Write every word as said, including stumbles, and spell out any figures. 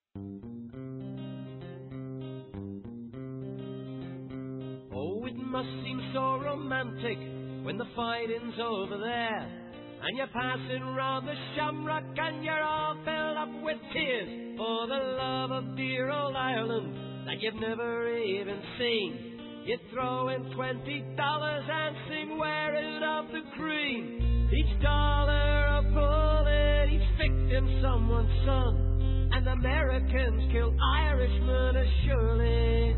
Oh, it must seem so romantic when the fighting's over there, and you're passing round the shamrock and you're all filled up with tears for the love of dear old Ireland that you've never even seen. You throw in twenty dollars and sing Wearing of the Green. Each dollar a bullet, each victim someone's son, and Americans kill Irishmen as surely